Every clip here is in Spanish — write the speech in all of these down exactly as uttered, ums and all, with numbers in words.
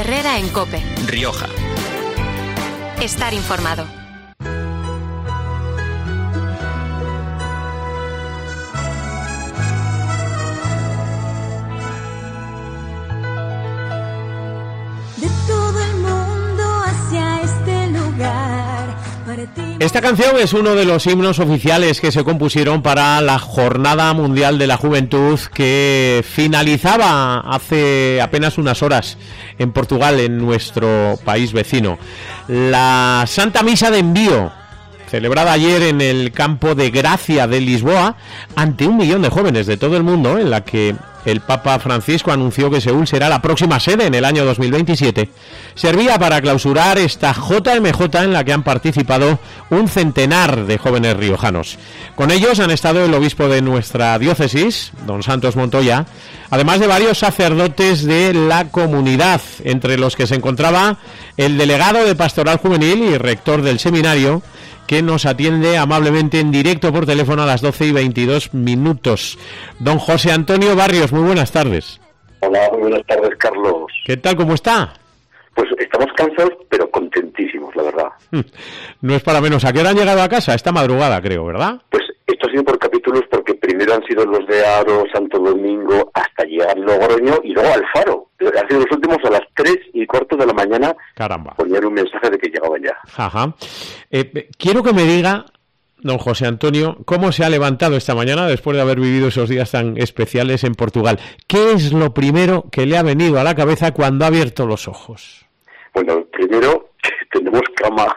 Herrera en COPE. Rioja. Estar informado. Esta canción es uno de los himnos oficiales que se compusieron para la Jornada Mundial de la Juventud que finalizaba hace apenas unas horas en Portugal, en nuestro país vecino. La Santa Misa de Envío, celebrada ayer en el Campo de Gracia de Lisboa, ante un millón de jóvenes de todo el mundo, en la que el Papa Francisco anunció que Seúl será la próxima sede en el año dos mil veintisiete, servía para clausurar esta J M J en la que han participado un centenar de jóvenes riojanos. Con ellos han estado el obispo de nuestra diócesis, don Santos Montoya, además de varios sacerdotes de la comunidad, entre los que se encontraba el delegado de Pastoral Juvenil y rector del seminario, que nos atiende amablemente en directo por teléfono a las doce y veintidós minutos. Don José Antonio Barrios, muy buenas tardes. Hola, muy buenas tardes, Carlos. ¿Qué tal, cómo está? Pues estamos cansados, pero contentísimos, la verdad. No es para menos. ¿A qué hora han llegado a casa? Esta madrugada, creo, ¿verdad? Pues esto ha sido por capítulos, porque primero han sido los de Aro, Santo Domingo, hasta llegar a Logroño y luego al Faro. Han sido los últimos a las tres y cuarto de la mañana. Caramba. Ponían un mensaje de que llegaban ya. Ajá. Eh, quiero que me diga, don José Antonio, cómo se ha levantado esta mañana después de haber vivido esos días tan especiales en Portugal. ¿Qué es lo primero que le ha venido a la cabeza cuando ha abierto los ojos? Bueno, primero tenemos cama,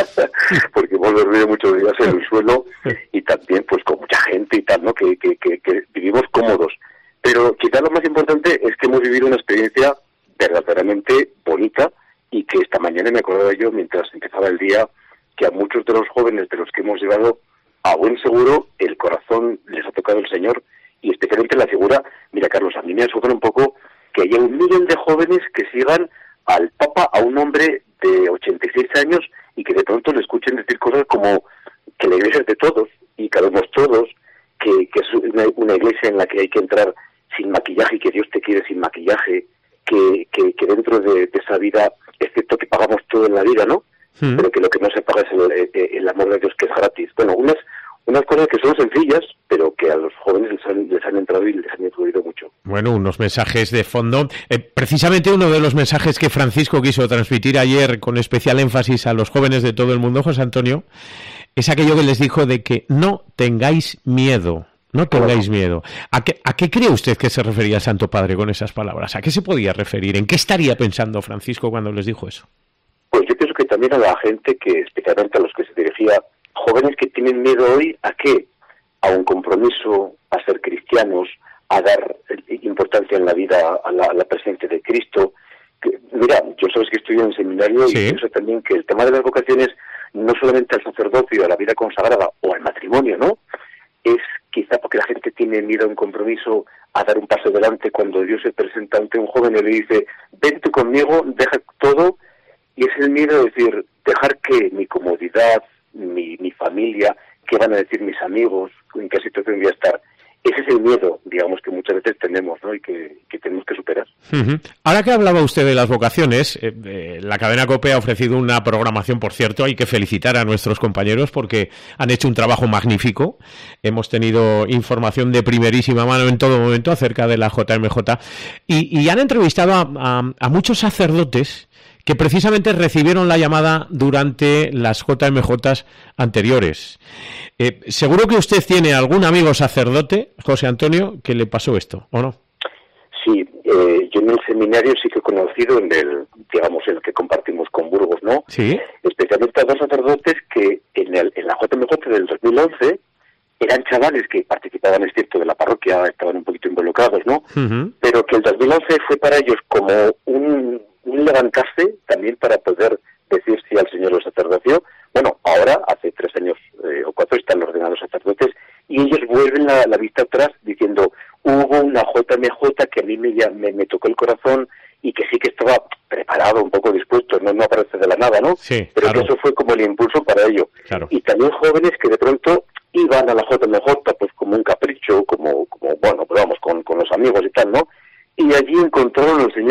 porque hemos dormido muchos días en el suelo y también pues con mucha gente y tal, ¿no? Que, que, que, que vivimos cómodos. Pero quizás lo más importante es que hemos vivido una experiencia verdaderamente bonita y que esta mañana me acordaba yo mientras empezaba el día que a muchos de los jóvenes de los que hemos llevado a buen seguro el corazón les ha tocado el Señor y especialmente la figura. Mira, Carlos, a mí me asombra un poco que haya un millón de jóvenes que sigan al Papa, a un hombre de ochenta y seis años y que de pronto le escuchen decir cosas como que la iglesia es de todos y cabemos todos, que, que es una, una iglesia en la que hay que entrar sin maquillaje y que Dios te quiere sin maquillaje, que, que, que dentro de, de esa vida, excepto que pagamos todo en la vida, ¿no? Mm. Pero que lo que no se paga es el, el, el amor de Dios, que es gratis. Bueno, unas unas cosas que son sencillas, pero que a los jóvenes les han, les han entrado y les han influido mucho. Bueno, unos mensajes de fondo. Eh, precisamente uno de los mensajes que Francisco quiso transmitir ayer con especial énfasis a los jóvenes de todo el mundo, José Antonio, es aquello que les dijo de que no tengáis miedo. No tengáis miedo. ¿A qué, ¿A qué cree usted que se refería el Santo Padre con esas palabras? ¿A qué se podía referir? ¿En qué estaría pensando Francisco cuando les dijo eso? Pues yo pienso que también a la gente que, especialmente a los que se dirigía, jóvenes que tienen miedo hoy, ¿a qué? A un compromiso, a ser cristianos, a dar importancia en la vida a la, a la presencia de Cristo. Que, mira, yo sabes que estudio en seminario ¿Sí? y pienso también que el tema de las vocaciones, no solamente al sacerdocio, a la vida consagrada o al matrimonio, ¿no? Es quizá porque la gente tiene miedo a un compromiso, a dar un paso adelante cuando Dios se presenta ante un joven y le dice, vente conmigo, deja todo, y es el miedo de decir, dejar que mi comodidad, mi, mi familia, qué van a decir mis amigos, en qué situación voy a estar. Ese es el miedo, digamos, que muchas veces tenemos, ¿no? Y que, que tenemos que superar. Uh-huh. Ahora que hablaba usted de las vocaciones, eh, eh, la cadena COPE ha ofrecido una programación, por cierto, hay que felicitar a nuestros compañeros porque han hecho un trabajo magnífico. Hemos tenido información de primerísima mano en todo momento acerca de la J M J y, y han entrevistado a, a, a muchos sacerdotes que precisamente recibieron la llamada durante las J M J anteriores. Eh, seguro que usted tiene algún amigo sacerdote, José Antonio, que le pasó esto, ¿o no? Sí, eh, yo en el seminario sí que he conocido, en el, digamos, el que compartimos con Burgos, ¿no? Sí. Especialmente a dos sacerdotes que en, el, en la J M J del dos mil once eran chavales que participaban, es cierto, de la parroquia, estaban un poquito involucrados, ¿no? Uh-huh. Pero que el dos mil once fue para ellos como un, un levantarse también para poder decir sí al Señor del sacerdocio. Bueno, ahora, hace tres años eh, o cuatro, están ordenados sacerdotes y ellos vuelven la, la vista atrás diciendo, hubo una J M J que a mí me, me, me tocó el corazón y que sí que estaba preparado, un poco dispuesto, no, no aparece de la nada, ¿no? Sí, pero claro. que eso fue como el impulso para ello. Claro. Y también jóvenes que de pronto iban a la J M J pues como un capricho, como, como bueno, pues vamos, con, con los amigos y tal, ¿no? Y allí encontraron al Señor.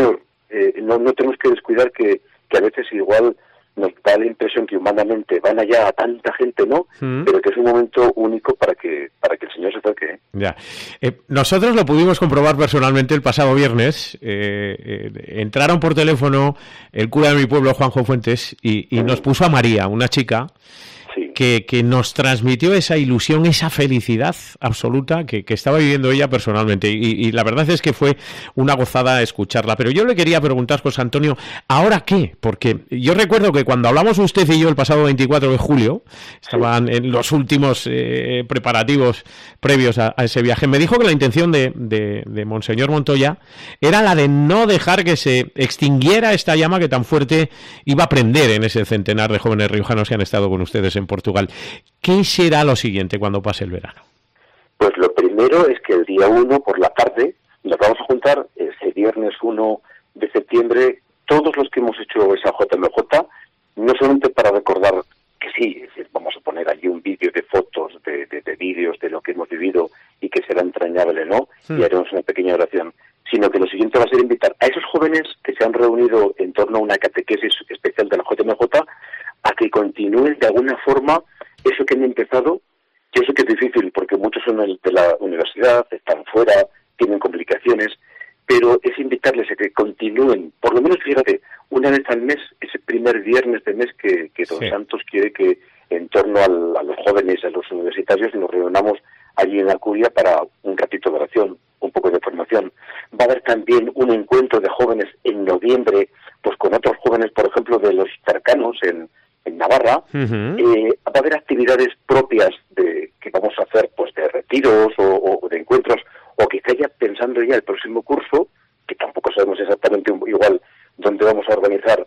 eh, no, no tenemos que descuidar que, que a veces igual nos da la impresión que humanamente van allá a tanta gente, ¿no? Mm. Pero que es un momento único para que para que el Señor se acerque. ¿eh? Ya. Eh, nosotros lo pudimos comprobar personalmente el pasado viernes. Eh, eh, entraron por teléfono el cura de mi pueblo, Juanjo Fuentes, y, y mm. nos puso a María, una chica, sí. que, que nos transmitió esa ilusión, esa felicidad absoluta que, que estaba viviendo ella personalmente. Y, y la verdad es que fue una gozada escucharla. Pero yo le quería preguntar, José Antonio, ¿ahora qué? Porque yo recuerdo que cuando hablamos usted y yo el pasado veinticuatro de julio, estaban sí. en los últimos eh, preparativos previos a, a ese viaje, me dijo que la intención de, de, de Monseñor Montoya era la de no dejar que se extinguiera esta llama que tan fuerte iba a prender en ese centenar de jóvenes riojanos que han estado con ustedes en Portugal. ¿Qué será lo siguiente cuando pase el verano? Pues lo primero es que el día uno por la tarde nos vamos a juntar ese viernes uno de septiembre todos los que hemos hecho esa J M J, no solamente para recordar que sí, es decir, vamos a poner allí un vídeo de fotos, de, de, de vídeos de lo que hemos vivido y que será entrañable, ¿no? Sí. Y haremos una pequeña oración, sino que lo siguiente va a ser invitar a esos jóvenes que se han reunido en torno a una catequesis especial de la J M J a que continúen de alguna forma eso que han empezado. Yo sé que es difícil porque muchos son de la universidad, están fuera, tienen complicaciones, pero es invitarles a que continúen, por lo menos fíjate, una vez al mes, ese primer viernes de mes que, que Don sí. Santos quiere que en torno al, a los jóvenes, a los universitarios, nos reunamos allí en la curia para un ratito de oración, un poco de formación. Va a haber también un encuentro de jóvenes en noviembre, pues con otros jóvenes, por ejemplo, de los cercanos en en Navarra. Uh-huh. eh, va a haber actividades propias de que vamos a hacer, pues de retiros o, o de encuentros, o quizá ya pensando ya el próximo curso, que tampoco sabemos exactamente igual dónde vamos a organizar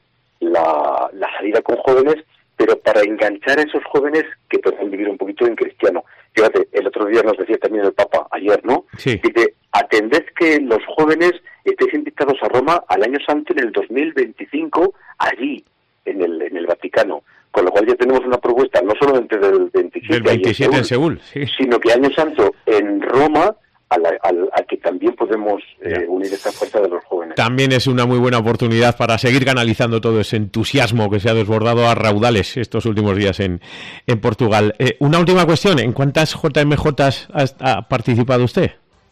la, la salida con jóvenes, pero para enganchar a esos jóvenes que puedan vivir un poquito en cristiano. Fíjate, el otro día nos decía también el Papa, ayer, ¿no? Sí. Dice, atended que los jóvenes estéis invitados a Roma al año santo en el dos mil veinticinco, allí, en el en el Vaticano, con lo cual ya tenemos una propuesta no solamente del veintisiete, del veintisiete en Seúl, en Seúl sí. sino que año santo en Roma, a, la, a, a que también podemos eh, unir esta fuerza de los jóvenes. También es una muy buena oportunidad para seguir canalizando todo ese entusiasmo que se ha desbordado a raudales estos últimos días en, en Portugal. Eh, una última cuestión, ¿en cuántas J M Jotas ha, ha participado usted?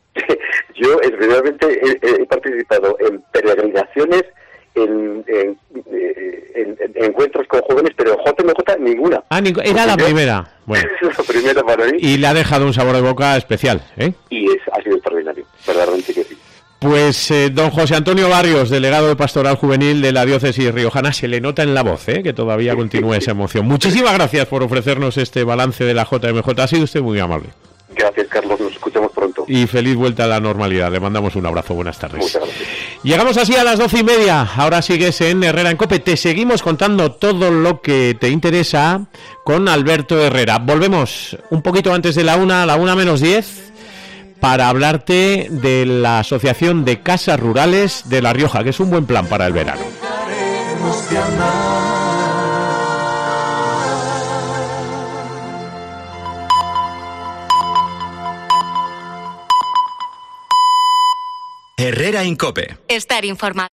Yo, realmente, he, he participado en peregrinaciones, En, en, en, en encuentros con jóvenes, pero J M J ninguna. Ah, ning- era la yo, primera. Bueno. Es la primera para mí. Y le ha dejado un sabor de boca especial, ¿eh? Y es, ha sido extraordinario, verdaderamente que sí. Pues eh, don José Antonio Barrios, delegado de Pastoral Juvenil de la Diócesis riojana, se le nota en la voz, ¿eh? Que todavía continúa esa emoción. Muchísimas gracias por ofrecernos este balance de la J M J. Ha sido usted muy amable. Gracias, Carlos. Nos escuchamos pronto. Y feliz vuelta a la normalidad. Le mandamos un abrazo. Buenas tardes. Muchas gracias. Llegamos así a las doce y media. Ahora sigues en Herrera en COPE. Te seguimos contando todo lo que te interesa con Alberto Herrera. Volvemos un poquito antes de la una, a la una menos diez, para hablarte de la Asociación de Casas Rurales de La Rioja, que es un buen plan para el verano. Herrera en COPE. Estar informado.